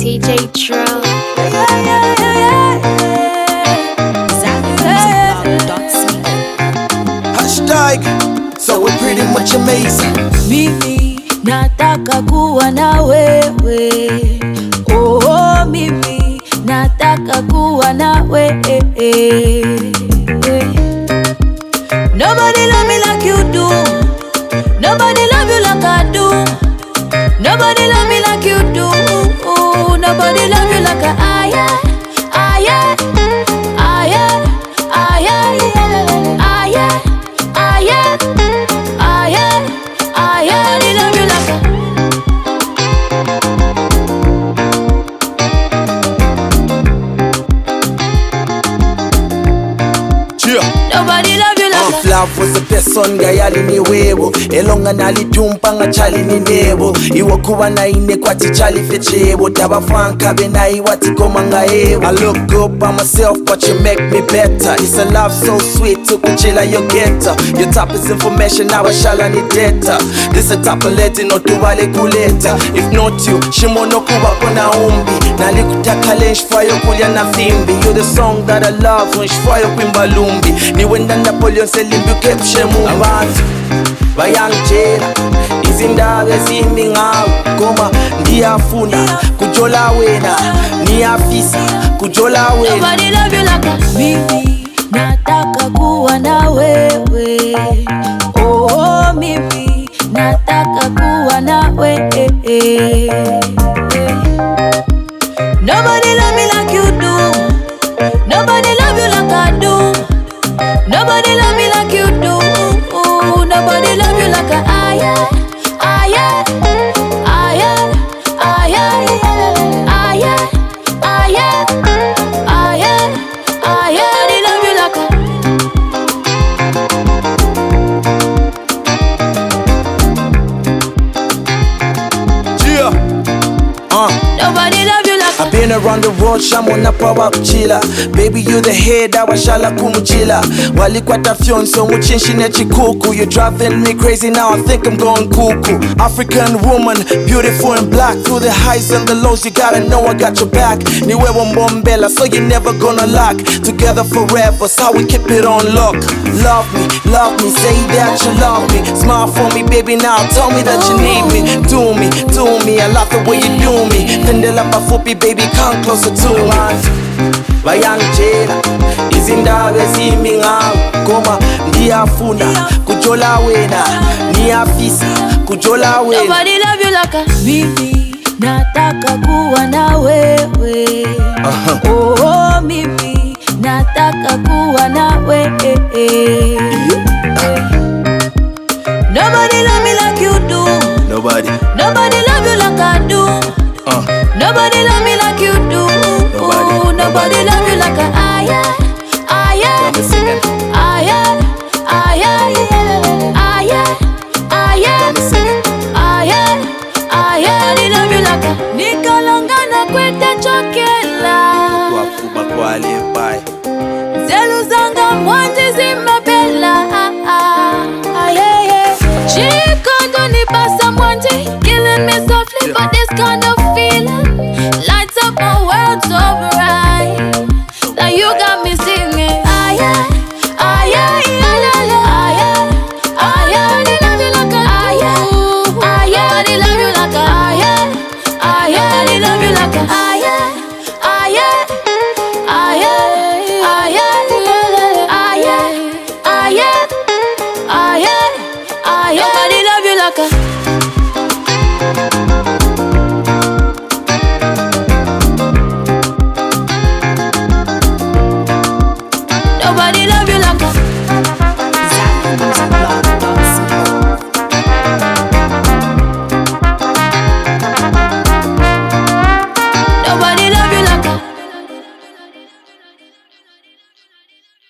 DJ Trill. Hashtag, so we're pretty much amazing. Mimi nataka kuwa na wewe. Oh, mimi nataka kuwa na wewe. Nobody love me like you do. Nobody love you like I do. Nobody love me like you do. Nobody love you like I am. I am. I am. I am. I am. I am. I am. I am. Love you like nobody love you like Love was the best song gayali ni wewo elonga nalitumpa nga chali ni nebo iwo kuba na ine kwati chali fechebo tabafanka benai wati koma nga ewo I look up by myself but you make me better. It's a love so sweet to kuchila your getter. Your top is information now I shall ni data. This a top of leti no tuwale kuleta. If not you shimono kuba kona umbi nalikutaka lensh fayo kulia na fimbi. You're the song that I love when shfayo kwimbalumbi ni wenda Napoleon selimbi ukepshe mu abantu bayangitshela izindaba ezimbi ngawe koma ngiyafuna kujola wena niyafisa kujola wena. nobody love you like mimi nataka kuwa na wewe. Oh, mimi nataka kuwa na wewe. Nobody love me like you do. Nobody love you like I do. Nobody love me like you do. Nobody love you like I am. I am. I am. I am. I am. I am. I am. I am. Love you like nobody love you like I've been around the world, shamona power chilla. Baby, you the head, I was shala kumuchila. Walikwata fionso, muchinshine chikuku. You're driving me crazy now, I think I'm going cuckoo. African woman, beautiful and black. Through the highs and the lows, you gotta know I got your back. Niwe mbombela, so you're never gonna lack. Together forever, so we keep it on lock. Love me, say that you love me. Smile for me, baby, now tell me that you need me. Do me, I love the way you do me. Tendela pafupi, baby, come closer to me. Bayangitshela izindaba ezimbi ngawe koma ngiyafuna kujola wena niyafisa kujola wena. nobody love you like mimi nataka kuwa na wewe. Oh, mimi nataka kuwa na wewe. Nobody love me like you do. Nobody love you like I do. Nobody love me like you do. Nobody love you like I am. I am. I am. I am. I am. I am. I am. I am. Love you like Nikolonga na kwete chokela. Wafuba kwa aliye bai.